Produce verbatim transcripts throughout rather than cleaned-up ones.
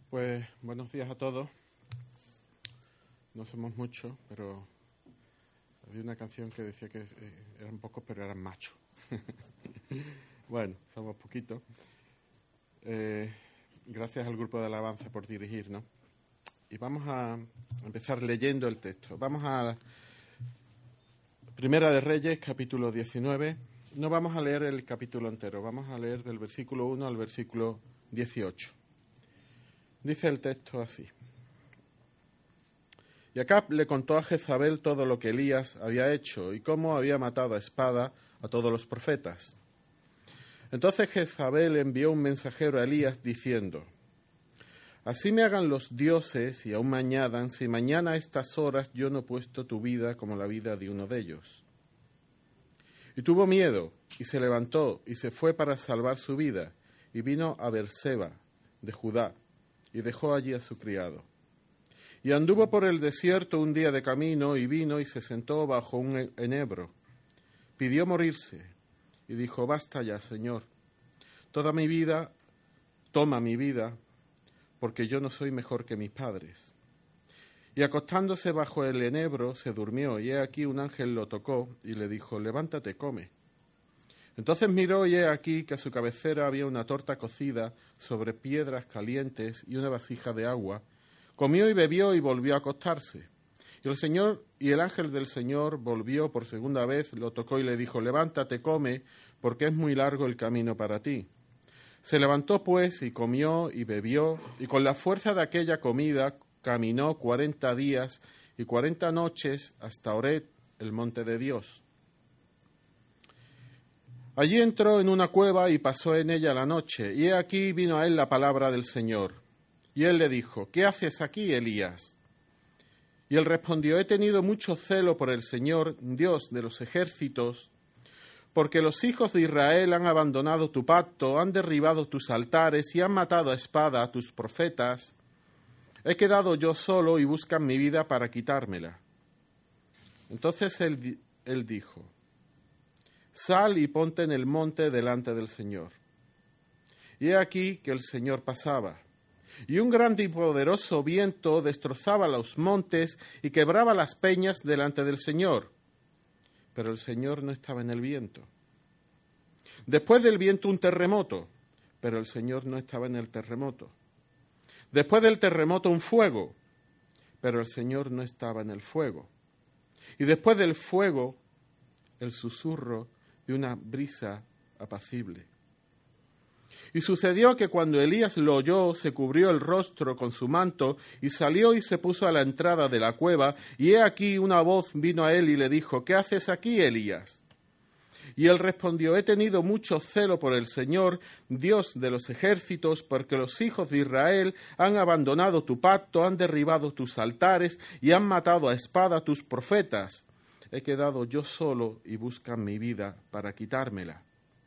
Pues buenos días a todos. No somos muchos, pero había una canción que decía que eh, eran pocos, pero eran machos. Bueno, somos poquitos. Eh, gracias al grupo de alabanza por dirigirnos. Y vamos a empezar leyendo el texto. Vamos a Primera de Reyes, capítulo diecinueve. No vamos a leer el capítulo entero, vamos a leer del versículo uno al versículo dieciocho. Dice el texto así. Y Acab le contó a Jezabel todo lo que Elías había hecho y cómo había matado a espada a todos los profetas. Entonces Jezabel envió un mensajero a Elías diciendo: Así me hagan los dioses y aún me añadan, si mañana a estas horas yo no he puesto tu vida como la vida de uno de ellos. Y tuvo miedo, y se levantó, y se fue para salvar su vida, y vino a Beerseba, de Judá, y dejó allí a su criado. Y anduvo por el desierto un día de camino, y vino y se sentó bajo un enebro. Pidió morirse, y dijo: Basta ya, Señor, toda mi vida, toma mi vida, porque yo no soy mejor que mis padres. Y acostándose bajo el enebro, se durmió, y he aquí un ángel lo tocó, y le dijo: Levántate, come. Entonces miró, y he aquí que a su cabecera había una torta cocida sobre piedras calientes y una vasija de agua. Comió y bebió, y volvió a acostarse. Y el Señor, y el ángel del Señor volvió por segunda vez, lo tocó y le dijo: Levántate, come, porque es muy largo el camino para ti. Se levantó pues y comió y bebió, y con la fuerza de aquella comida caminó cuarenta días y cuarenta noches hasta Horeb, el monte de Dios. Allí entró en una cueva y pasó en ella la noche, y he aquí vino a él la palabra del Señor. Y él le dijo: ¿Qué haces aquí, Elías? Y él respondió: He tenido mucho celo por el Señor, Dios de los ejércitos, porque los hijos de Israel han abandonado tu pacto, han derribado tus altares y han matado a espada a tus profetas. He quedado yo solo y buscan mi vida para quitármela. Entonces él, él dijo: Sal y ponte en el monte delante del Señor. Y he aquí que el Señor pasaba, y un grande y poderoso viento destrozaba los montes y quebraba las peñas delante del Señor. Pero el Señor no estaba en el viento. Después del viento un terremoto, pero el Señor no estaba en el terremoto. Después del terremoto un fuego, pero el Señor no estaba en el fuego. Y después del fuego el susurro de una brisa apacible. Y sucedió que cuando Elías lo oyó, se cubrió el rostro con su manto y salió y se puso a la entrada de la cueva, y he aquí una voz vino a él y le dijo: ¿Qué haces aquí, Elías? Y él respondió: He tenido mucho celo por el Señor, Dios de los ejércitos, porque los hijos de Israel han abandonado tu pacto, han derribado tus altares y han matado a espada a tus profetas. He quedado yo solo y buscan mi vida para quitármela.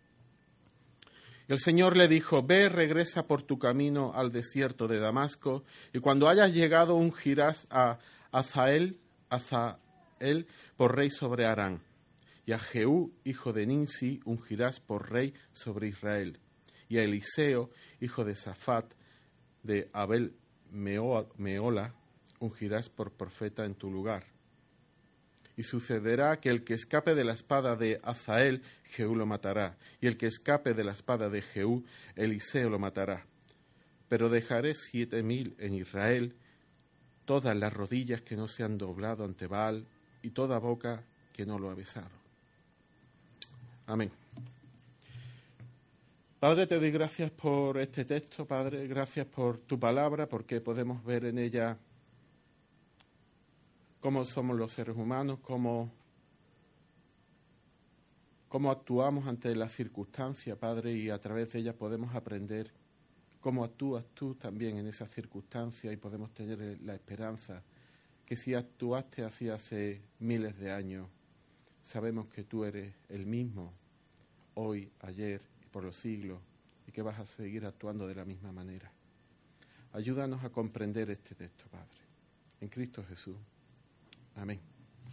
El Señor le dijo: Ve, regresa por tu camino al desierto de Damasco, y cuando hayas llegado ungirás a Hazael, Hazael por rey sobre Aram, y a Jehú, hijo de Ninsi, ungirás por rey sobre Israel, y a Eliseo, hijo de Safat, de Abel Meola, ungirás por profeta en tu lugar. Y sucederá que el que escape de la espada de Hazael, Jehú lo matará, y el que escape de la espada de Jehú, Eliseo lo matará. Pero dejaré siete mil en Israel, todas las rodillas que no se han doblado ante Baal, y toda boca que no lo ha besado. Amén. Padre, te doy gracias por este texto, Padre, gracias por tu palabra, porque podemos ver en ella cómo somos los seres humanos, cómo, cómo actuamos ante las circunstancias, Padre, y a través de ellas podemos aprender cómo actúas tú también en esas circunstancias, y podemos tener la esperanza que si actuaste así hace miles de años, sabemos que tú eres el mismo hoy, ayer y por los siglos, y que vas a seguir actuando de la misma manera. Ayúdanos a comprender este texto, Padre, en Cristo Jesús. Amén.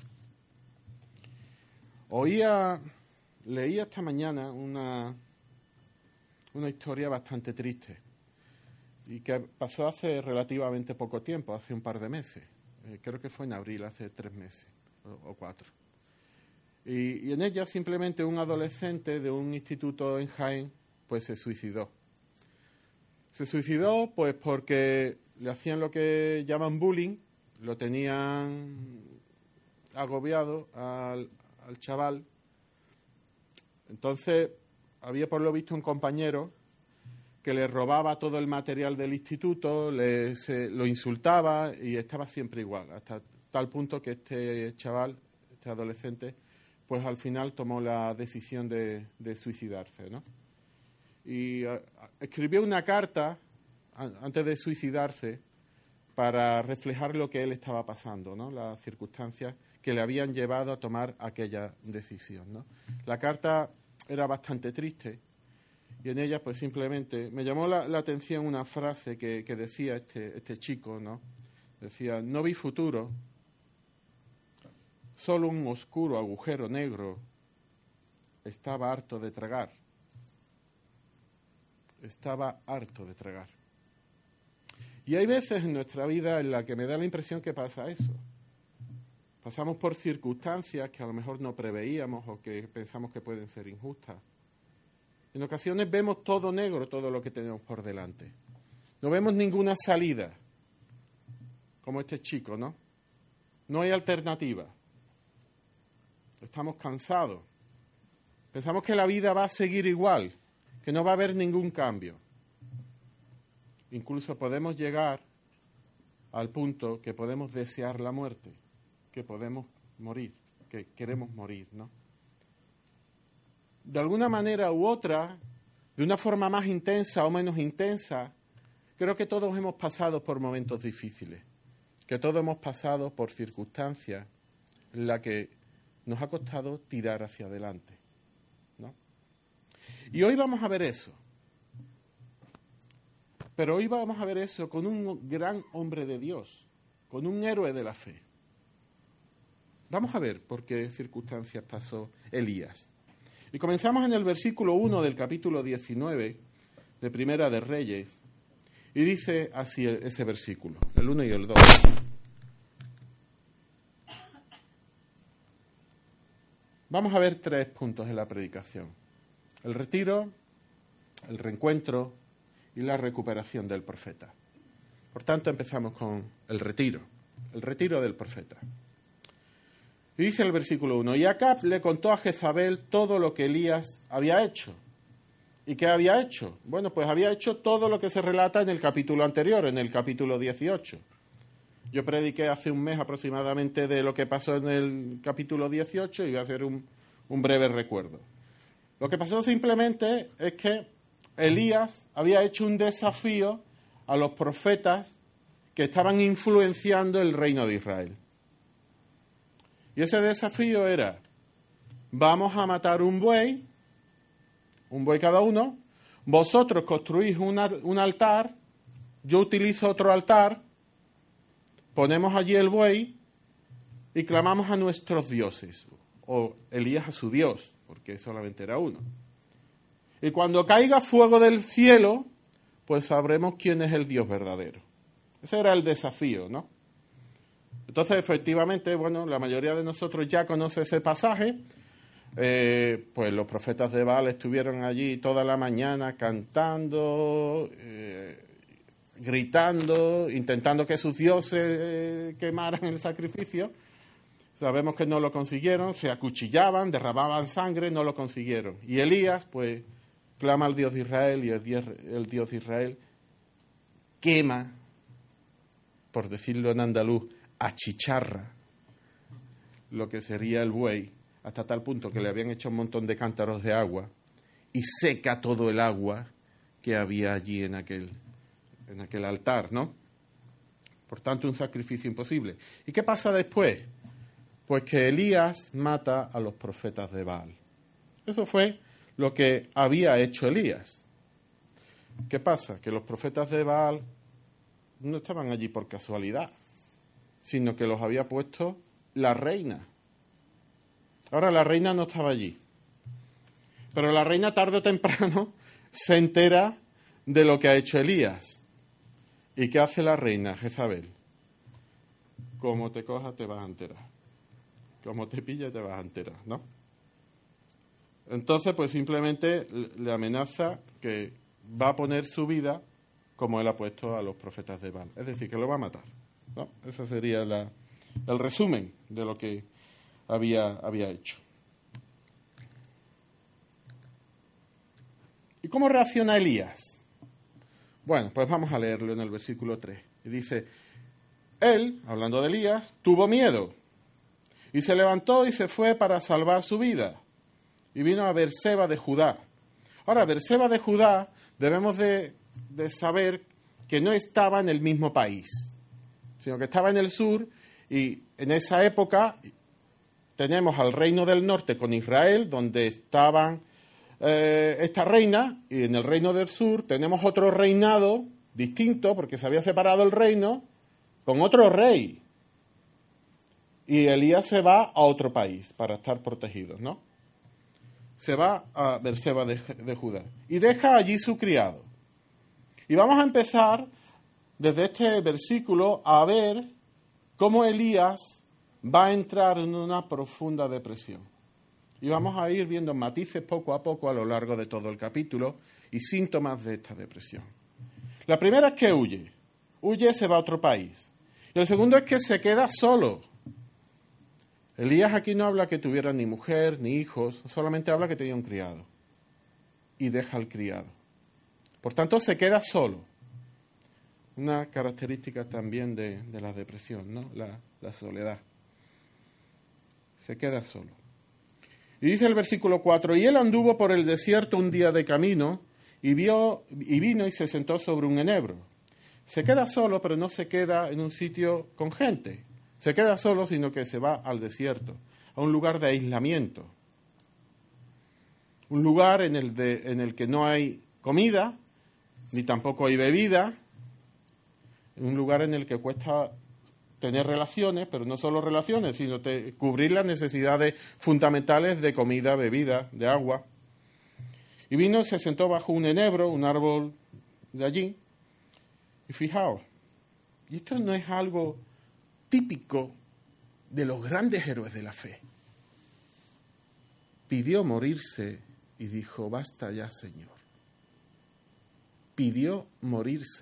Oía, leía esta mañana una, una historia bastante triste. y que pasó hace relativamente poco tiempo, hace un par de meses. Eh, creo que fue en abril, hace tres meses o, o cuatro. Y, y en ella simplemente un adolescente de un instituto en Jaén pues se suicidó. Se suicidó pues porque le hacían lo que llaman bullying, lo tenían agobiado al, al chaval. Entonces había por lo visto un compañero que le robaba todo el material del instituto, le, se, lo insultaba y estaba siempre igual, hasta tal punto que este chaval, este adolescente, pues al final tomó la decisión de, de suicidarse, ¿no? Y a, a, escribió una carta a, antes de suicidarse para reflejar lo que él estaba pasando, ¿no? Las circunstancias que le habían llevado a tomar aquella decisión, ¿no? La carta era bastante triste y en ella pues simplemente me llamó la, la atención una frase que, que decía este, este chico, ¿no? Decía: no vi futuro, solo un oscuro agujero negro, estaba harto de tragar. Estaba harto de tragar. Y hay veces en nuestra vida en la que me da la impresión que pasa eso. Pasamos por circunstancias que a lo mejor no preveíamos o que pensamos que pueden ser injustas. En ocasiones vemos todo negro, todo lo que tenemos por delante. No vemos ninguna salida, como este chico, ¿no? No hay alternativa. Estamos cansados. Pensamos que la vida va a seguir igual, que no va a haber ningún cambio. Incluso podemos llegar al punto que podemos desear la muerte, que podemos morir, que queremos morir, ¿no? De alguna manera u otra, de una forma más intensa o menos intensa, creo que todos hemos pasado por momentos difíciles, que todos hemos pasado por circunstancias en las que nos ha costado tirar hacia adelante, ¿no? Y hoy vamos a ver eso. Pero hoy vamos a ver eso con un gran hombre de Dios, con un héroe de la fe. Vamos a ver por qué circunstancias pasó Elías. Y comenzamos en el versículo uno del capítulo diecinueve de Primera de Reyes. Y dice así ese versículo, el uno y el dos. Vamos a ver tres puntos en la predicación: el retiro, el reencuentro y la recuperación del profeta. Por tanto, empezamos con el retiro, el retiro del profeta. Y dice el versículo uno: y Acab le contó a Jezabel todo lo que Elías había hecho. ¿Y qué había hecho? Bueno, pues había hecho todo lo que se relata en el capítulo anterior, en el capítulo dieciocho. Yo prediqué hace un mes aproximadamente de lo que pasó en el capítulo dieciocho y voy a hacer un, un breve recuerdo. Lo que pasó simplemente es que Elías había hecho un desafío a los profetas que estaban influenciando el reino de Israel. Y ese desafío era: vamos a matar un buey, un buey cada uno, vosotros construís una, un altar, yo utilizo otro altar, ponemos allí el buey y clamamos a nuestros dioses, o Elías a su Dios, porque solamente era uno. Y cuando caiga fuego del cielo, pues sabremos quién es el Dios verdadero. Ese era el desafío, ¿no? Entonces, efectivamente, bueno, la mayoría de nosotros ya conoce ese pasaje. Eh, pues los profetas de Baal estuvieron allí toda la mañana cantando, eh, gritando, intentando que sus dioses eh, quemaran el sacrificio. Sabemos que no lo consiguieron, se acuchillaban, derramaban sangre, no lo consiguieron. Y Elías, pues, clama al Dios de Israel y el Dios, el Dios de Israel quema, por decirlo en andaluz, achicharra lo que sería el buey, hasta tal punto que le habían hecho un montón de cántaros de agua y seca todo el agua que había allí en aquel, en aquel altar, ¿no? Por tanto, un sacrificio imposible. ¿Y qué pasa después? Pues que Elías mata a los profetas de Baal. Eso fue lo que había hecho Elías. ¿Qué pasa? Que los profetas de Baal no estaban allí por casualidad, sino que los había puesto la reina. Ahora, la reina no estaba allí, pero la reina tarde o temprano se entera de lo que ha hecho Elías. ¿Y qué hace la reina Jezabel? Como te coja te vas a enterar. Como te pille te vas a enterar, ¿no? Entonces, pues simplemente le amenaza que va a poner su vida como él ha puesto a los profetas de Baal. Es decir, que lo va a matar, ¿no? Ese sería la, el resumen de lo que había, había hecho. ¿Y cómo reacciona Elías? Bueno, pues vamos a leerlo en el versículo tres. Y dice, él, hablando de Elías, tuvo miedo y se levantó y se fue para salvar su vida. Y vino a Beerseba de Judá. Ahora, Beerseba de Judá debemos de, de saber que no estaba en el mismo país, sino que estaba en el sur, y en esa época tenemos al reino del norte con Israel, donde estaban eh, esta reina, y en el reino del sur tenemos otro reinado distinto, porque se había separado el reino, con otro rey. Y Elías se va a otro país para estar protegido, ¿no? Se va a Beerseba de, de Judá y deja allí su criado. Y vamos a empezar desde este versículo a ver cómo Elías va a entrar en una profunda depresión. Y vamos a ir viendo matices poco a poco a lo largo de todo el capítulo y síntomas de esta depresión. La primera es que huye. Huye, se va a otro país. Y el segundo es que se queda solo. Elías aquí no habla que tuviera ni mujer ni hijos, solamente habla que tenía un criado. Y deja al criado. Por tanto, se queda solo. Una característica también de, de la depresión, ¿no? La, la soledad. Se queda solo. Y dice el versículo cuatro, y él anduvo por el desierto un día de camino y, vio, y vino y se sentó sobre un enebro. Se queda solo, pero no se queda en un sitio con gente. Se queda solo, sino que se va al desierto, a un lugar de aislamiento. Un lugar en el, de, en el que no hay comida, ni tampoco hay bebida. Un lugar en el que cuesta tener relaciones, pero no solo relaciones, sino te, cubrir las necesidades fundamentales de comida, bebida, de agua. Y vino y se sentó bajo un enebro, un árbol de allí. Y fijaos, y esto no es algo típico de los grandes héroes de la fe. Pidió morirse y dijo, basta ya, Señor. Pidió morirse.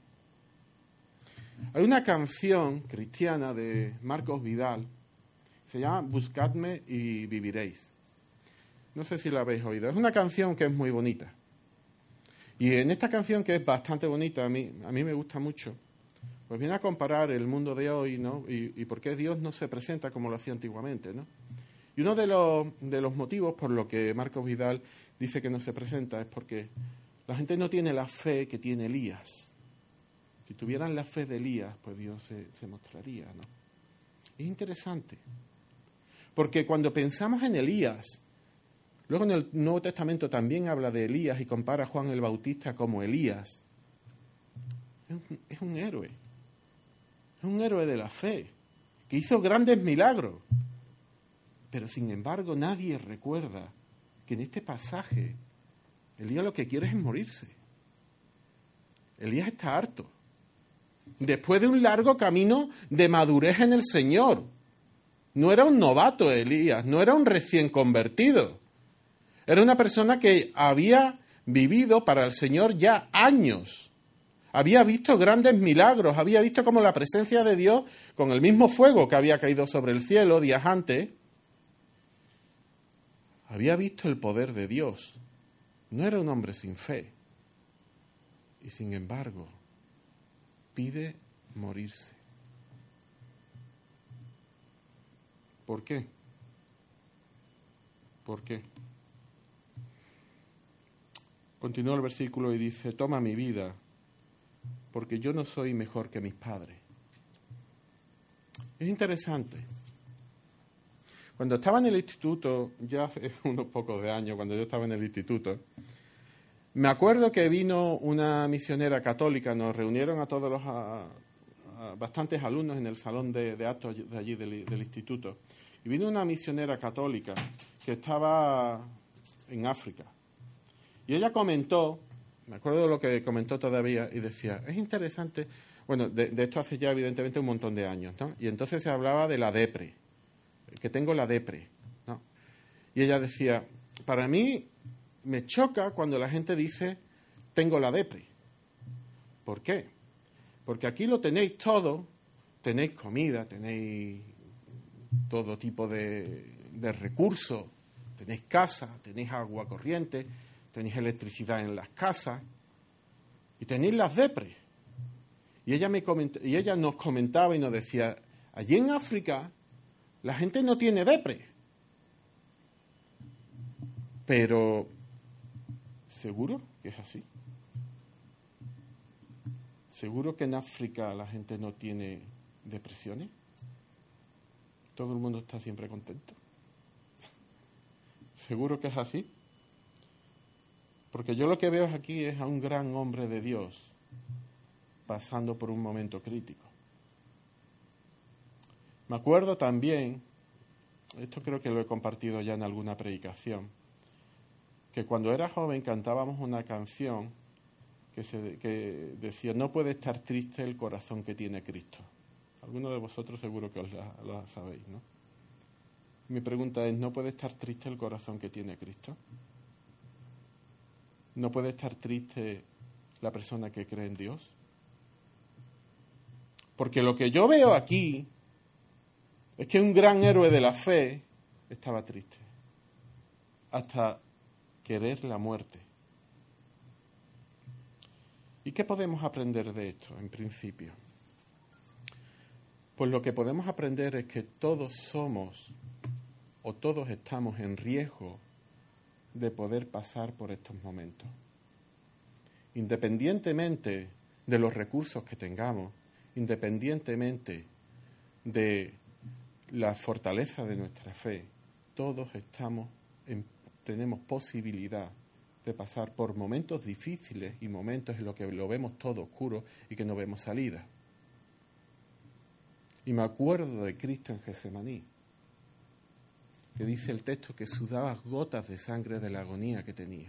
Hay una canción cristiana de Marcos Vidal, se llama Buscadme y viviréis. No sé si la habéis oído. Es una canción que es muy bonita. Y en esta canción, que es bastante bonita, a mí, a mí me gusta mucho, pues viene a comparar el mundo de hoy, ¿no? Y, y por qué Dios no se presenta como lo hacía antiguamente, ¿no? Y uno de los, de los motivos por lo que Marcos Vidal dice que no se presenta es porque la gente no tiene la fe que tiene Elías. Si tuvieran la fe de Elías, pues Dios se, se mostraría, ¿no? Es interesante, porque cuando pensamos en Elías, luego en el Nuevo Testamento también habla de Elías y compara a Juan el Bautista como Elías. Es un, es un héroe, es un héroe de la fe, que hizo grandes milagros. Pero sin embargo nadie recuerda que en este pasaje Elías lo que quiere es morirse. Elías está harto. Después de un largo camino de madurez en el Señor. No era un novato Elías, no era un recién convertido. Era una persona que había vivido para el Señor ya años. Había visto grandes milagros, había visto cómo la presencia de Dios, con el mismo fuego que había caído sobre el cielo días antes, había visto el poder de Dios. No era un hombre sin fe. Y sin embargo, pide morirse. ¿Por qué? ¿Por qué? Continúa el versículo y dice, toma mi vida, porque yo no soy mejor que mis padres. Es interesante. Cuando estaba en el instituto, ya hace unos pocos de años, cuando yo estaba en el instituto, me acuerdo que vino una misionera católica, nos reunieron a todos los, a, a bastantes alumnos en el salón de, de actos de allí del, del instituto, y vino una misionera católica que estaba en África. Y ella comentó me acuerdo de lo que comentó todavía y decía, es interesante, bueno, de, de esto hace ya evidentemente un montón de años, ¿no? Y entonces se hablaba de la depre, que tengo la depre, ¿no? Y ella decía, para mí me choca cuando la gente dice, tengo la depre. ¿Por qué? Porque aquí lo tenéis todo, tenéis comida, tenéis todo tipo de, de recursos, tenéis casa, tenéis agua corriente, tenéis electricidad en las casas y tenéis las depres. Y ella, me coment- y ella nos comentaba y nos decía, allí en África la gente no tiene depre. Pero, ¿seguro que es así? ¿Seguro que en África la gente no tiene depresiones? ¿Todo el mundo está siempre contento? ¿Seguro que es así? Porque yo lo que veo aquí es a un gran hombre de Dios pasando por un momento crítico. Me acuerdo también, esto creo que lo he compartido ya en alguna predicación, que cuando era joven cantábamos una canción que, se, que decía, no puede estar triste el corazón que tiene Cristo. Algunos de vosotros seguro que os la, la sabéis, ¿no? Mi pregunta es, ¿no puede estar triste el corazón que tiene Cristo? ¿No puede estar triste la persona que cree en Dios? Porque lo que yo veo aquí es que un gran héroe de la fe estaba triste, hasta querer la muerte. ¿Y qué podemos aprender de esto, en principio? Pues lo que podemos aprender es que todos somos o todos estamos en riesgo de poder pasar por estos momentos. Independientemente de los recursos que tengamos, independientemente de la fortaleza de nuestra fe, todos estamos en, tenemos posibilidad de pasar por momentos difíciles y momentos en los que lo vemos todo oscuro y que no vemos salida. Y me acuerdo de Cristo en Getsemaní, que dice el texto que sudaba gotas de sangre de la agonía que tenía.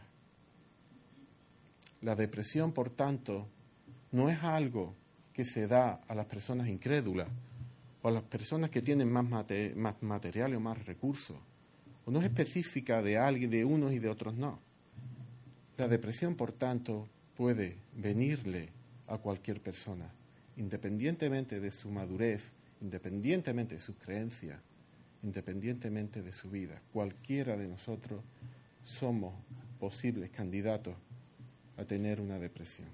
La depresión, por tanto, no es algo que se da a las personas incrédulas o a las personas que tienen más, mate, más material o más recursos, o no es específica de alguien, de unos y de otros no. La depresión, por tanto, puede venirle a cualquier persona, independientemente de su madurez, independientemente de sus creencias, independientemente de su vida. Cualquiera de nosotros somos posibles candidatos a tener una depresión.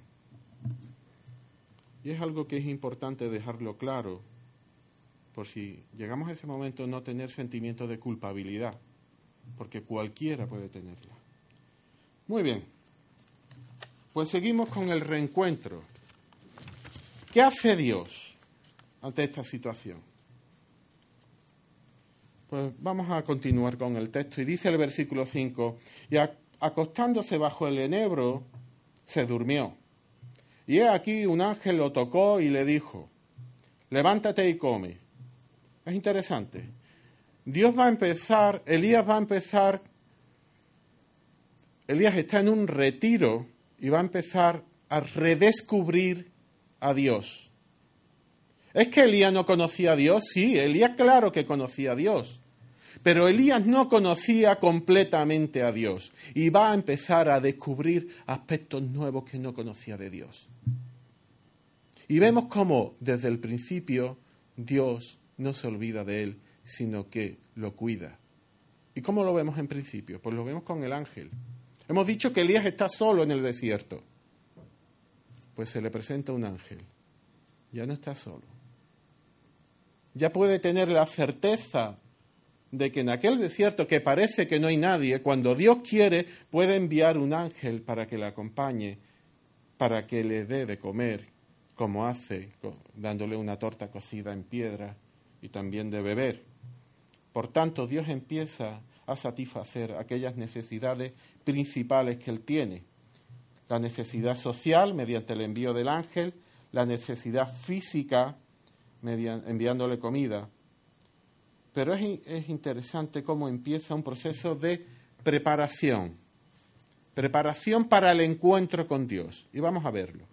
Y es algo que es importante dejarlo claro, por si llegamos a ese momento, no tener sentimiento de culpabilidad, porque cualquiera puede tenerla. Muy bien, pues seguimos con el reencuentro. ¿Qué hace Dios ante esta situación? Pues vamos a continuar con el texto y dice el versículo cinco, y acostándose bajo el enebro, se durmió. Y he aquí un ángel lo tocó y le dijo, levántate y come. Es interesante. Dios va a empezar, Elías va a empezar, Elías está en un retiro y va a empezar a redescubrir a Dios. ¿Es que Elías no conocía a Dios? Sí, Elías claro que conocía a Dios. Pero Elías no conocía completamente a Dios y va a empezar a descubrir aspectos nuevos que no conocía de Dios. Y vemos cómo desde el principio Dios no se olvida de él, sino que lo cuida. ¿Y cómo lo vemos en principio? Pues lo vemos con el ángel. Hemos dicho que Elías está solo en el desierto. Pues se le presenta un ángel. Ya no está solo. Ya puede tener la certeza de que en aquel desierto que parece que no hay nadie, cuando Dios quiere, puede enviar un ángel para que le acompañe, para que le dé de comer, como hace, dándole una torta cocida en piedra y también de beber. Por tanto, Dios empieza a satisfacer aquellas necesidades principales que él tiene. La necesidad social, mediante el envío del ángel, la necesidad física, mediante, enviándole comida. Pero es, es interesante cómo empieza un proceso de preparación. Preparación para el encuentro con Dios. Y vamos a verlo.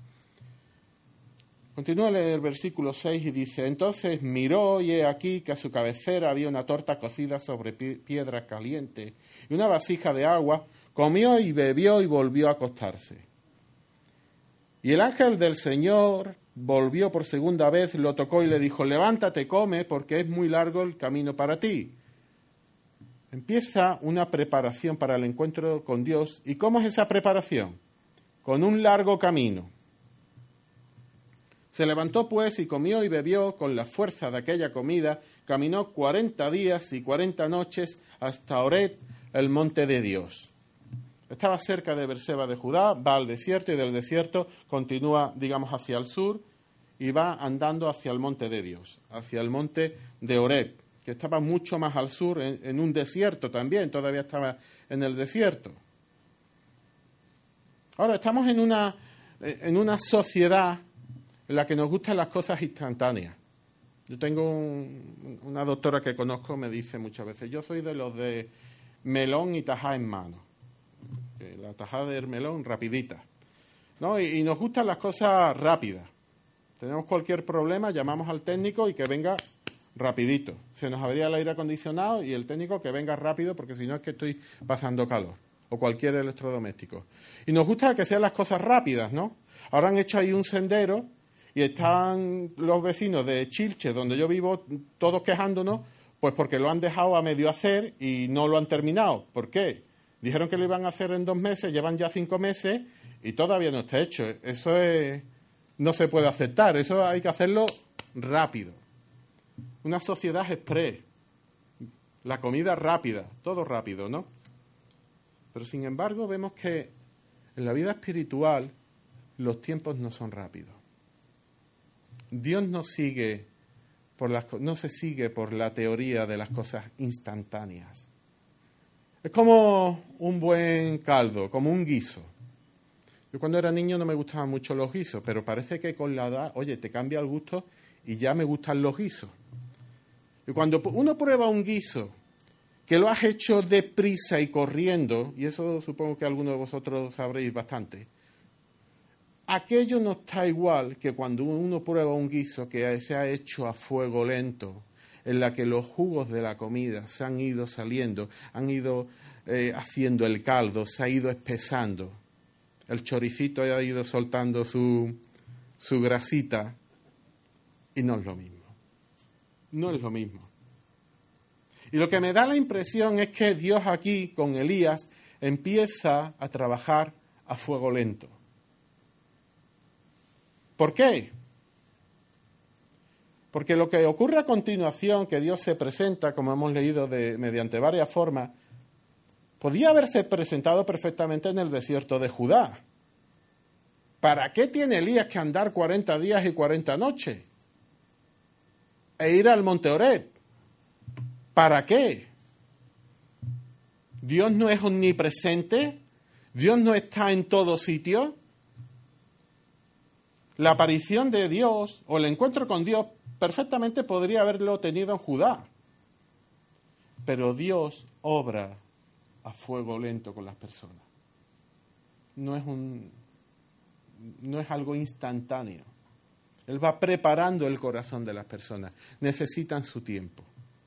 Continúa el versículo seis y dice, entonces miró y he aquí que a su cabecera había una torta cocida sobre piedra caliente y una vasija de agua, comió y bebió y volvió a acostarse. Y el ángel del Señor volvió por segunda vez, lo tocó y le dijo, levántate, come, porque es muy largo el camino para ti. Empieza una preparación para el encuentro con Dios. ¿Y cómo es esa preparación? Con un largo camino. Se levantó pues y comió y bebió con la fuerza de aquella comida, caminó cuarenta días y cuarenta noches hasta Horeb, el monte de Dios. Estaba cerca de Berseba de Judá, va al desierto y del desierto continúa, digamos, hacia el sur y va andando hacia el monte de Dios, hacia el monte de Horeb, que estaba mucho más al sur, en, en un desierto también, todavía estaba en el desierto. Ahora, estamos en una, en una sociedad en la que nos gustan las cosas instantáneas. Yo tengo un, una doctora que conozco, me dice muchas veces, yo soy de los de melón y tajada en mano. La tajada del melón rapidita, ¿no? Y, y nos gustan las cosas rápidas. Tenemos cualquier problema, llamamos al técnico y que venga rapidito. Se nos avería el aire acondicionado y el técnico que venga rápido porque si no es que estoy pasando calor. O cualquier electrodoméstico. Y nos gusta que sean las cosas rápidas, ¿no? Ahora han hecho ahí un sendero y están los vecinos de Chilche, donde yo vivo, todos quejándonos, pues porque lo han dejado a medio hacer y no lo han terminado. ¿Por qué? Dijeron que lo iban a hacer en dos meses, llevan ya cinco meses y todavía no está hecho. Eso es, no se puede aceptar, eso hay que hacerlo rápido. Una sociedad express, la comida rápida, todo rápido, ¿no? Pero sin embargo vemos que en la vida espiritual los tiempos no son rápidos. Dios no sigue por las, no se sigue por la teoría de las cosas instantáneas. Es como un buen caldo, como un guiso. Yo cuando era niño no me gustaban mucho los guisos, pero parece que con la edad, oye, te cambia el gusto y ya me gustan los guisos. Y cuando uno prueba un guiso que lo has hecho deprisa y corriendo, y eso supongo que algunos de vosotros sabréis bastante, aquello no está igual que cuando uno prueba un guiso que se ha hecho a fuego lento, en la que los jugos de la comida se han ido saliendo, han ido eh, haciendo el caldo, se ha ido espesando. El choricito ha ido soltando su, su grasita y no es lo mismo. No es lo mismo. Y lo que me da la impresión es que Dios aquí, con Elías, empieza a trabajar a fuego lento. ¿Por qué? Porque lo que ocurre a continuación, que Dios se presenta, como hemos leído de, mediante varias formas, podía haberse presentado perfectamente en el desierto de Judá. ¿Para qué tiene Elías que andar cuarenta días y cuarenta noches? E ir al monte Horeb. ¿Para qué? ¿Dios no es omnipresente? ¿Dios no está en todo sitio? La aparición de Dios o el encuentro con Dios perfectamente podría haberlo tenido en Judá. Pero Dios obra a fuego lento con las personas. No es un, no es algo instantáneo. Él va preparando el corazón de las personas. Necesitan su tiempo.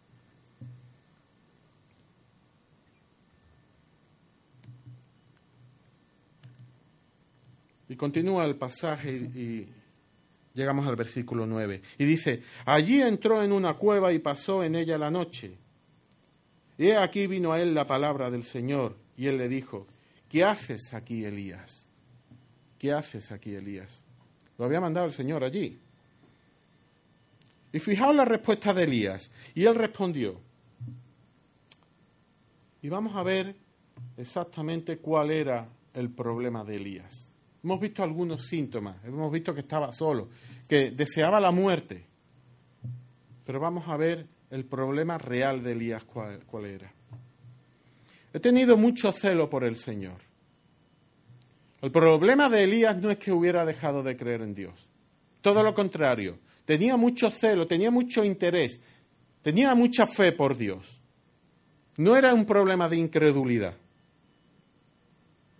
Y continúa el pasaje y llegamos al versículo nueve. Y dice, allí entró en una cueva y pasó en ella la noche. Y aquí vino a él la palabra del Señor. Y él le dijo, ¿qué haces aquí, Elías? ¿Qué haces aquí, Elías? Lo había mandado el Señor allí. Y fijaos la respuesta de Elías. Y él respondió. Y vamos a ver exactamente cuál era el problema de Elías. Hemos visto algunos síntomas, hemos visto que estaba solo, que deseaba la muerte. Pero vamos a ver el problema real de Elías cuál, cuál era. He tenido mucho celo por el Señor. El problema de Elías no es que hubiera dejado de creer en Dios. Todo lo contrario, tenía mucho celo, tenía mucho interés, tenía mucha fe por Dios. No era un problema de incredulidad.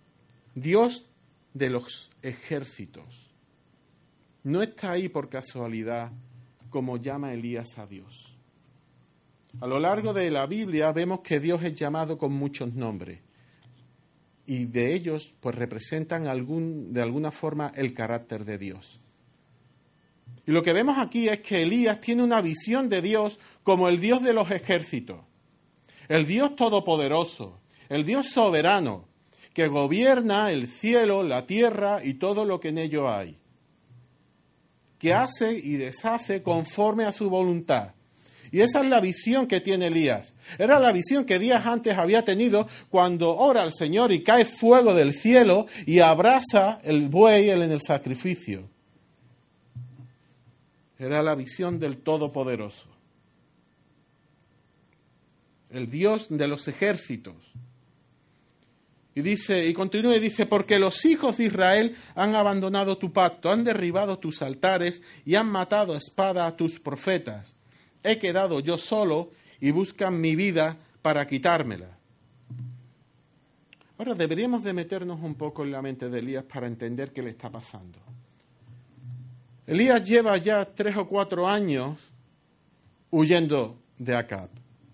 Dios de los ejércitos. No está ahí por casualidad como llama Elías a Dios. A lo largo de la Biblia vemos que Dios es llamado con muchos nombres y de ellos pues representan algún, de alguna forma el carácter de Dios. Y lo que vemos aquí es que Elías tiene una visión de Dios como el Dios de los ejércitos, el Dios todopoderoso, el Dios soberano, que gobierna el cielo, la tierra y todo lo que en ello hay, que hace y deshace conforme a su voluntad. Y esa es la visión que tiene Elías. Era la visión que días antes había tenido cuando ora al Señor y cae fuego del cielo y abrasa el buey en el sacrificio. Era la visión del Todopoderoso, el Dios de los ejércitos. Y dice, y continúa y dice, porque los hijos de Israel han abandonado tu pacto, han derribado tus altares y han matado a espada a tus profetas. He quedado yo solo y buscan mi vida para quitármela. Ahora deberíamos de meternos un poco en la mente de Elías para entender qué le está pasando. Elías lleva ya tres o cuatro años huyendo de Acab.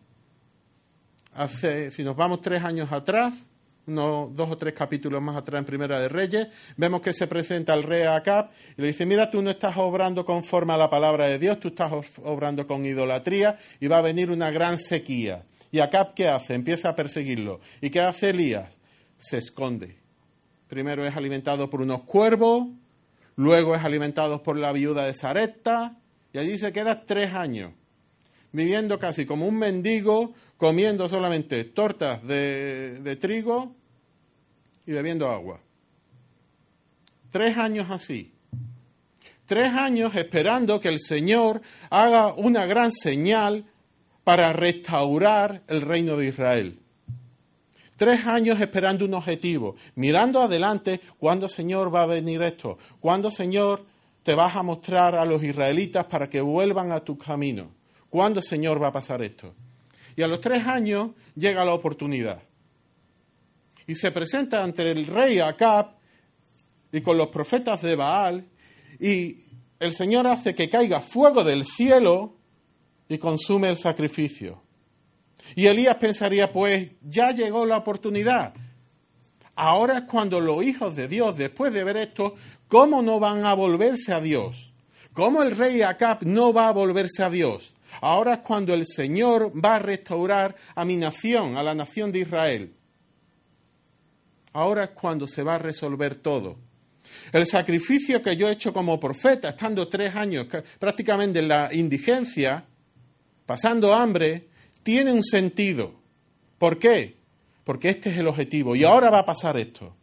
Hace, si nos vamos tres años atrás, unos dos o tres capítulos más atrás en Primera de Reyes, vemos que se presenta al rey Acab y le dice, mira, tú no estás obrando conforme a la palabra de Dios, tú estás obrando con idolatría y va a venir una gran sequía. ¿Y Acab qué hace? Empieza a perseguirlo. ¿Y qué hace Elías? Se esconde. Primero es alimentado por unos cuervos, luego es alimentado por la viuda de Sarepta y allí se queda tres años, viviendo casi como un mendigo, comiendo solamente tortas de, de trigo y bebiendo agua. Tres años así. Tres años esperando que el Señor haga una gran señal para restaurar el reino de Israel. Tres años esperando un objetivo, mirando adelante, ¿cuándo, Señor, va a venir esto? ¿Cuándo, Señor, te vas a mostrar a los israelitas para que vuelvan a tu camino? ¿Cuándo, Señor, va a pasar esto? Y a los tres años llega la oportunidad. Y se presenta ante el rey Acab y con los profetas de Baal, y el Señor hace que caiga fuego del cielo y consume el sacrificio. Y Elías pensaría, pues ya llegó la oportunidad. Ahora es cuando los hijos de Dios, después de ver esto, ¿cómo no van a volverse a Dios? ¿Cómo el rey Acab no va a volverse a Dios? Ahora es cuando el Señor va a restaurar a mi nación, a la nación de Israel. Ahora es cuando se va a resolver todo. El sacrificio que yo he hecho como profeta, estando tres años prácticamente en la indigencia, pasando hambre, tiene un sentido. ¿Por qué? Porque este es el objetivo. Y ahora va a pasar esto.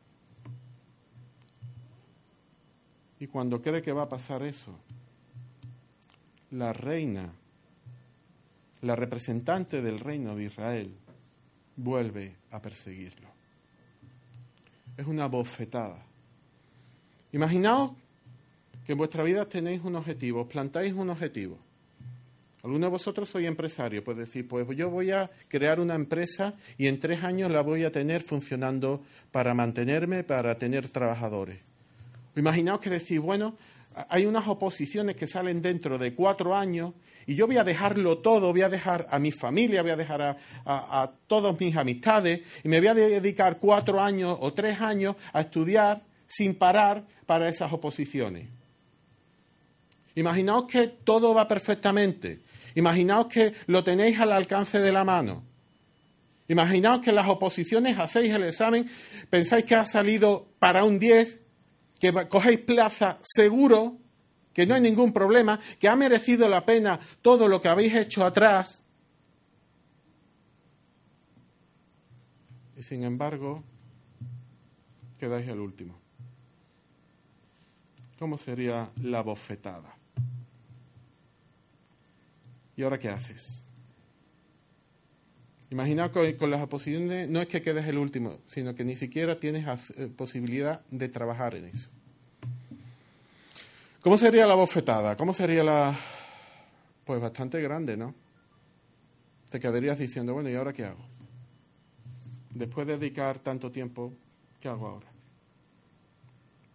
Y cuando cree que va a pasar eso, la reina, la representante del reino de Israel, vuelve a perseguirlo. Es una bofetada. Imaginaos que en vuestra vida tenéis un objetivo, os plantáis un objetivo. Algunos de vosotros sois empresarios, pues decir, pues yo voy a crear una empresa y en tres años la voy a tener funcionando para mantenerme, para tener trabajadores. Imaginaos que decís, bueno, hay unas oposiciones que salen dentro de cuatro años y yo voy a dejarlo todo, voy a dejar a mi familia, voy a dejar a, a, a todas mis amistades y me voy a dedicar cuatro años o tres años a estudiar sin parar para esas oposiciones. Imaginaos que todo va perfectamente. Imaginaos que lo tenéis al alcance de la mano. Imaginaos que en las oposiciones hacéis el examen, pensáis que ha salido para un diez, que cogéis plaza seguro, que no hay ningún problema, que ha merecido la pena todo lo que habéis hecho atrás. Y sin embargo, quedáis el último. ¿Cómo sería la bofetada? ¿Y ahora qué haces? Imaginaos que con las oposiciones no es que quedes el último, sino que ni siquiera tienes posibilidad de trabajar en eso. ¿Cómo sería la bofetada? ¿Cómo sería la...? Pues bastante grande, ¿no? Te quedarías diciendo, bueno, ¿y ahora qué hago? Después de dedicar tanto tiempo, ¿qué hago ahora?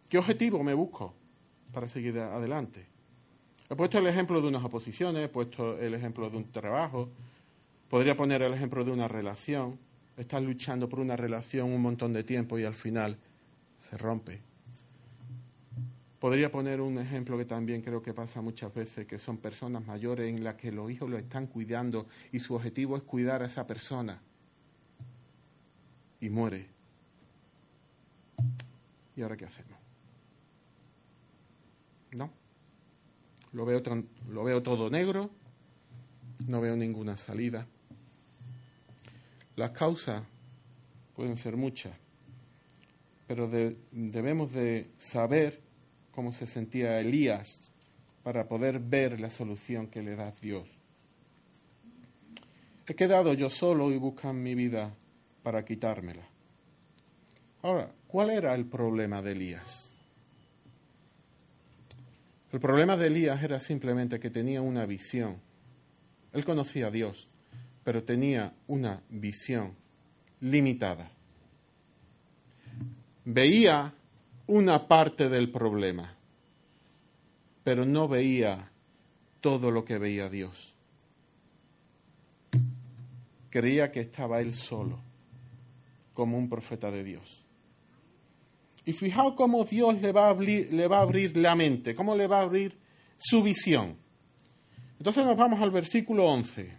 ¿Qué objetivo me busco para seguir adelante? He puesto el ejemplo de unas oposiciones, he puesto el ejemplo de un trabajo, podría poner el ejemplo de una relación. Estás luchando por una relación un montón de tiempo y al final se rompe. Podría poner un ejemplo que también creo que pasa muchas veces, que son personas mayores en las que los hijos lo están cuidando y su objetivo es cuidar a esa persona y muere. ¿Y ahora qué hacemos? ¿No? Lo veo, lo veo todo negro, no veo ninguna salida. Las causas pueden ser muchas, pero de, debemos de saber cómo se sentía Elías para poder ver la solución que le da Dios. He quedado yo solo y buscan mi vida para quitármela. Ahora, ¿cuál era el problema de Elías? El problema de Elías era simplemente que tenía una visión. Él conocía a Dios, pero tenía una visión limitada. Veía una parte del problema, pero no veía todo lo que veía Dios. Creía que estaba él solo, como un profeta de Dios. Y fijaos cómo Dios le va a abrir, le va a abrir la mente, cómo le va a abrir su visión. Entonces nos vamos al versículo once.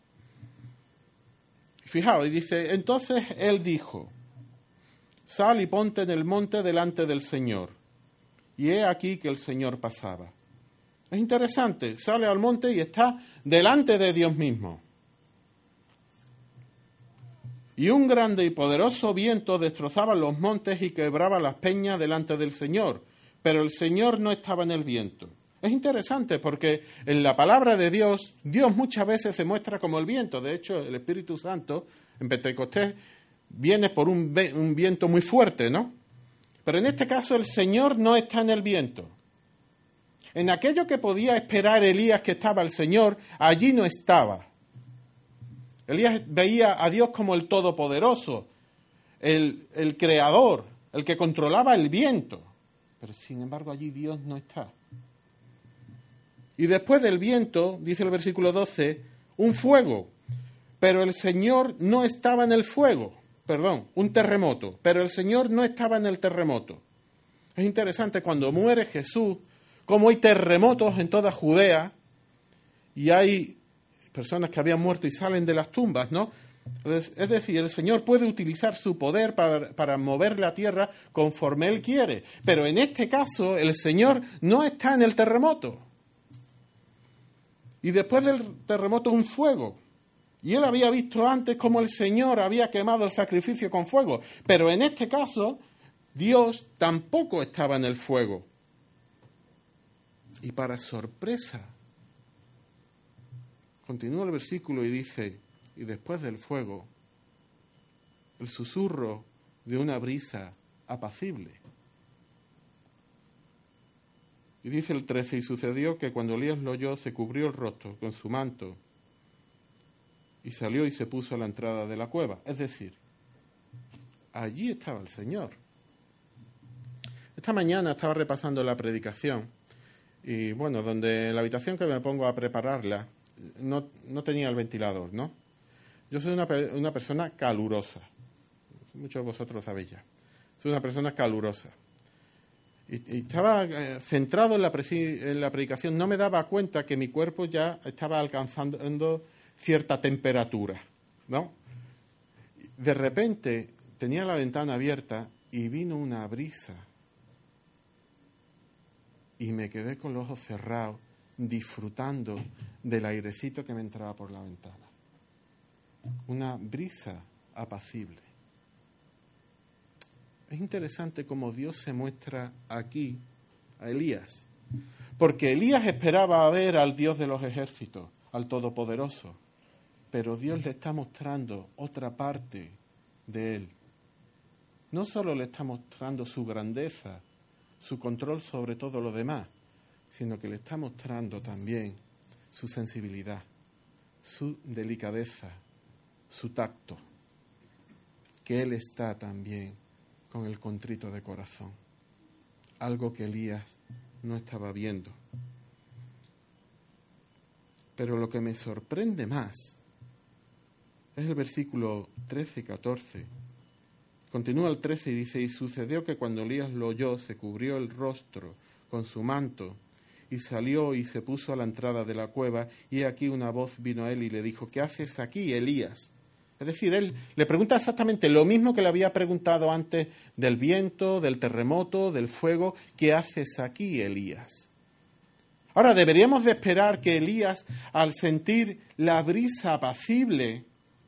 Fijaos, y dice, entonces él dijo, sal y ponte en el monte delante del Señor. Y he aquí que el Señor pasaba. Es interesante, sale al monte y está delante de Dios mismo. Y un grande y poderoso viento destrozaba los montes y quebraba las peñas delante del Señor, pero el Señor no estaba en el viento. Es interesante porque en la palabra de Dios, Dios muchas veces se muestra como el viento. De hecho, el Espíritu Santo en Pentecostés viene por un, un viento muy fuerte, ¿no? Pero en este caso el Señor no está en el viento. En aquello que podía esperar Elías que estaba el Señor, allí no estaba. Elías veía a Dios como el Todopoderoso, el, el Creador, el que controlaba el viento. Pero sin embargo allí Dios no está. Y después del viento, dice el versículo doce, un fuego. Pero el Señor no estaba en el fuego. Perdón, un terremoto. Pero el Señor no estaba en el terremoto. Es interesante cuando muere Jesús, como hay terremotos en toda Judea, y hay personas que habían muerto y salen de las tumbas, ¿no? Es decir, el Señor puede utilizar su poder para, para mover la tierra conforme Él quiere. Pero en este caso, el Señor no está en el terremoto. Y después del terremoto, un fuego. Y él había visto antes cómo el Señor había quemado el sacrificio con fuego. Pero en este caso, Dios tampoco estaba en el fuego. Y para sorpresa, continúa el versículo y dice, y después del fuego, el susurro de una brisa apacible. Y dice el trece, y sucedió que cuando Elías lo oyó, se cubrió el rostro con su manto y salió y se puso a la entrada de la cueva. Es decir, allí estaba el Señor. Esta mañana estaba repasando la predicación y, bueno, donde en la habitación que me pongo a prepararla, no, no tenía el ventilador, ¿no? Yo soy una, una persona calurosa. Muchos de vosotros lo sabéis ya. Soy una persona calurosa. Y, y estaba eh, centrado en la, presi, en la predicación. No me daba cuenta que mi cuerpo ya estaba alcanzando cierta temperatura, ¿no? De repente tenía la ventana abierta y vino una brisa. Y me quedé con los ojos cerrados, disfrutando del airecito que me entraba por la ventana. Una brisa apacible. Es interesante cómo Dios se muestra aquí a Elías, porque Elías esperaba ver al Dios de los ejércitos, al Todopoderoso, pero Dios le está mostrando otra parte de él. No solo le está mostrando su grandeza, su control sobre todo lo demás, sino que le está mostrando también su sensibilidad, su delicadeza, su tacto, que Él está también con el contrito de corazón. algo que Elías no estaba viendo. Pero lo que me sorprende más es el versículo trece y catorce. Continúa el trece y dice: y sucedió que cuando Elías lo oyó, se cubrió el rostro con su manto y salió y se puso a la entrada de la cueva, y aquí una voz vino a él y le dijo: ¿qué haces aquí, Elías? Es decir, él le pregunta exactamente lo mismo que le había preguntado antes del viento, del terremoto, del fuego. ¿Qué haces aquí, Elías? Ahora, deberíamos de esperar que Elías, al sentir la brisa apacible,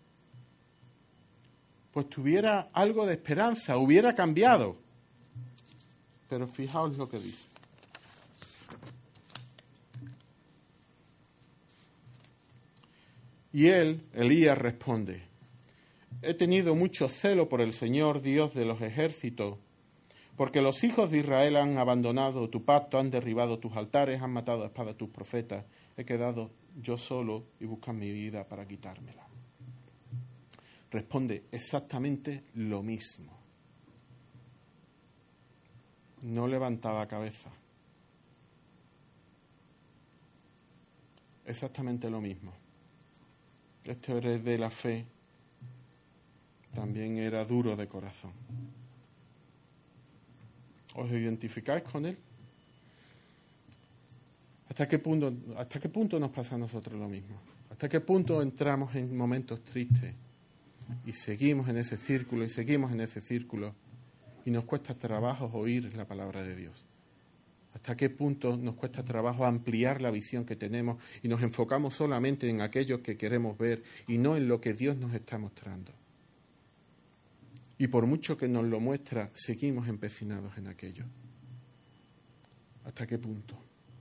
pues tuviera algo de esperanza, hubiera cambiado. Pero fijaos lo que dice. Y él, Elías, responde: he tenido mucho celo por el Señor, Dios de los ejércitos, porque los hijos de Israel han abandonado tu pacto, han derribado tus altares, han matado a espada a tus profetas. He quedado yo solo y buscan mi vida para quitármela. Responde exactamente lo mismo. No levantaba cabeza. Exactamente lo mismo. Este hombre de la fe también era duro de corazón. ¿Os identificáis con él? ¿Hasta qué punto, hasta qué punto nos pasa a nosotros lo mismo? ¿Hasta qué punto entramos en momentos tristes y seguimos en ese círculo y seguimos en ese círculo y nos cuesta trabajo oír la palabra de Dios? ¿Hasta qué punto nos cuesta trabajo ampliar la visión que tenemos y nos enfocamos solamente en aquello que queremos ver y no en lo que Dios nos está mostrando? Y por mucho que nos lo muestra, seguimos empecinados en aquello. ¿Hasta qué punto?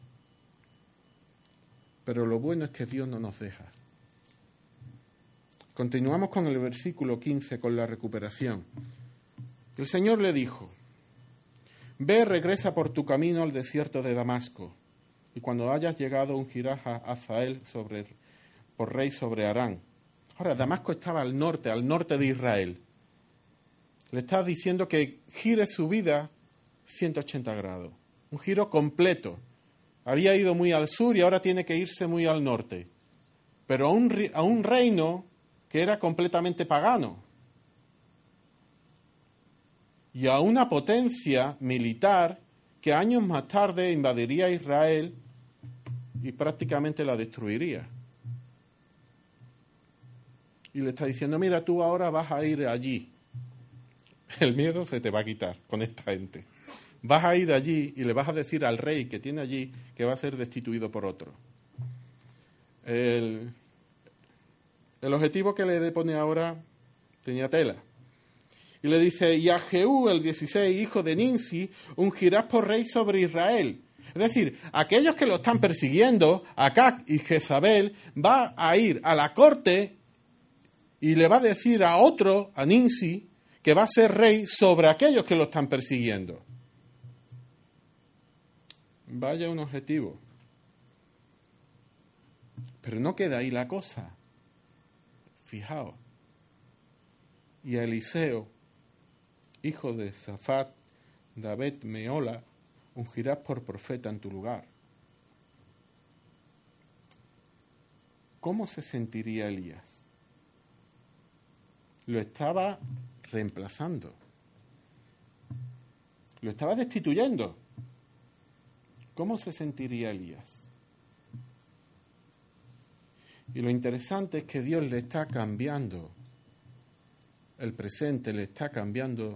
Pero lo bueno es que Dios no nos deja. Continuamos con el versículo quince, con la recuperación. El Señor le dijo: ve, regresa por tu camino al desierto de Damasco, y cuando hayas llegado ungirás a Hazael sobre, por rey sobre Aram. Ahora, Damasco estaba al norte, al norte de Israel. Le está diciendo que gire su vida ciento ochenta grados, un giro completo. Había ido muy al sur y ahora tiene que irse muy al norte, pero a un, a un reino que era completamente pagano y a una potencia militar que años más tarde invadiría Israel y prácticamente la destruiría. Y le está diciendo: mira, tú ahora vas a ir allí. El miedo se te va a quitar con esta gente. Vas a ir allí y le vas a decir al rey que tiene allí que va a ser destituido por otro. El, el objetivo que le pone ahora tenía tela. Y le dice: y a Jehú, el dieciséis, hijo de Ninsi, ungirás por rey sobre Israel. Es decir, aquellos que lo están persiguiendo, Acab y Jezabel, va a ir a la corte y le va a decir a otro, a Ninsi, que va a ser rey sobre aquellos que lo están persiguiendo. Vaya un objetivo. Pero no queda ahí la cosa. Fijaos. Y a Eliseo, hijo de Safat, David Meola, ungirás por profeta en tu lugar. ¿Cómo se sentiría Elías? Lo estaba reemplazando. Lo estaba destituyendo. ¿Cómo se sentiría Elías? Y lo interesante es que Dios le está cambiando el presente, le está cambiando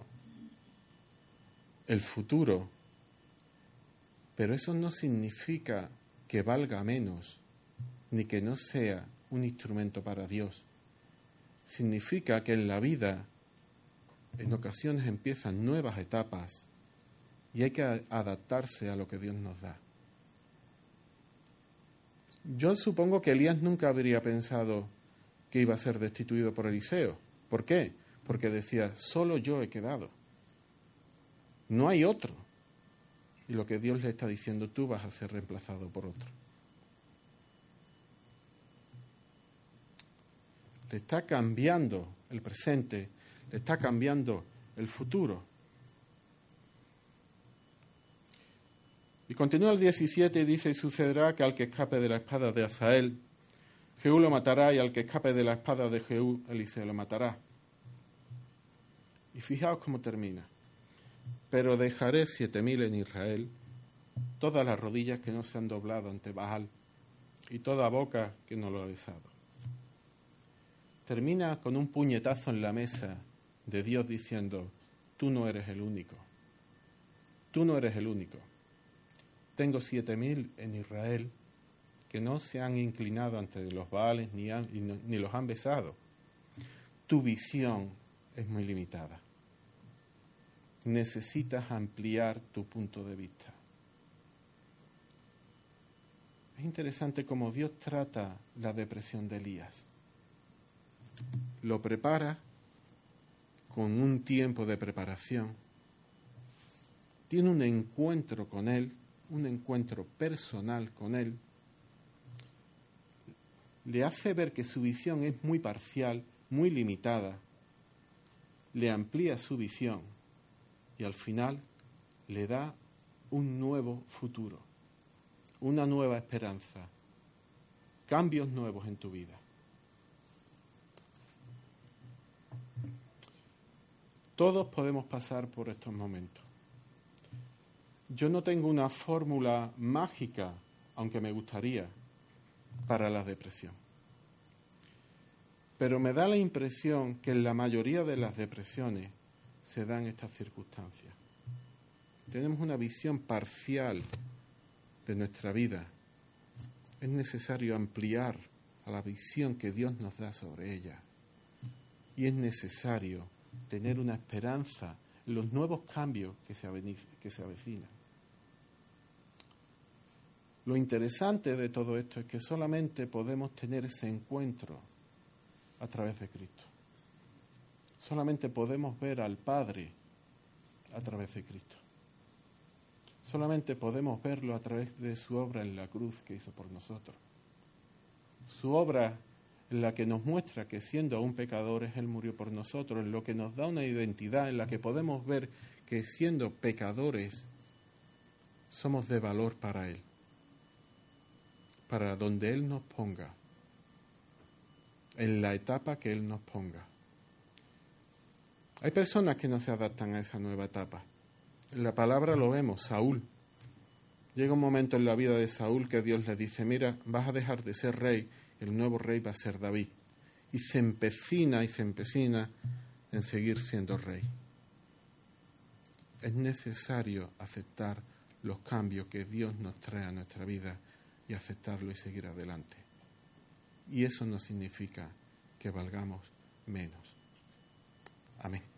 el futuro. Pero eso no significa que valga menos, ni que no sea un instrumento para Dios. Significa que en la vida, en ocasiones empiezan nuevas etapas y hay que adaptarse a lo que Dios nos da. Yo supongo que Elías nunca habría pensado que iba a ser destituido por Eliseo. ¿Por qué? Porque decía: solo yo he quedado. No hay otro. Y lo que Dios le está diciendo: tú vas a ser reemplazado por otro. Le está cambiando el presente, le está cambiando el futuro. Y continúa el diecisiete y dice, y sucederá que al que escape de la espada de Hazael, Jehú lo matará, y al que escape de la espada de Jehú, Eliseo lo matará. Y fijaos cómo termina. Pero dejaré siete mil en Israel, todas las rodillas que no se han doblado ante Baal, y toda boca que no lo ha besado. Termina con un puñetazo en la mesa de Dios diciendo, tú no eres el único. Tú no eres el único. Tengo siete mil en Israel que no se han inclinado ante los Baales ni, han, ni los han besado. Tu visión es muy limitada. Necesitas ampliar tu punto de vista. Es interesante cómo Dios trata la depresión de Elías. Lo prepara con un tiempo de preparación. Tiene un encuentro con él, un encuentro personal con él. Le hace ver que su visión es muy parcial, muy limitada. Le amplía su visión y al final le da un nuevo futuro, una nueva esperanza, cambios nuevos en tu vida. Todos podemos pasar por estos momentos. Yo no tengo una fórmula mágica, aunque me gustaría, para la depresión. Pero me da la impresión que en la mayoría de las depresiones se dan estas circunstancias. Tenemos una visión parcial de nuestra vida. Es necesario ampliar a la visión que Dios nos da sobre ella. Y es necesario tener una esperanza en los nuevos cambios que se que se avecinan. Lo interesante de todo esto es que solamente podemos tener ese encuentro a través de Cristo. Solamente podemos ver al Padre a través de Cristo. Solamente podemos verlo a través de su obra en la cruz que hizo por nosotros. Su obra en la que nos muestra que siendo aún pecadores Él murió por nosotros, en lo que nos da una identidad en la que podemos ver que siendo pecadores somos de valor para Él, para donde Él nos ponga, en la etapa que Él nos ponga. Hay personas que no se adaptan a esa nueva etapa. En la palabra lo vemos, Saúl. Llega un momento en la vida de Saúl que Dios le dice, mira, vas a dejar de ser rey, el nuevo rey va a ser David. Y se empecina y se empecina en seguir siendo rey. Es necesario aceptar los cambios que Dios nos trae a nuestra vida y aceptarlo y seguir adelante. Y eso no significa que valgamos menos. Amén.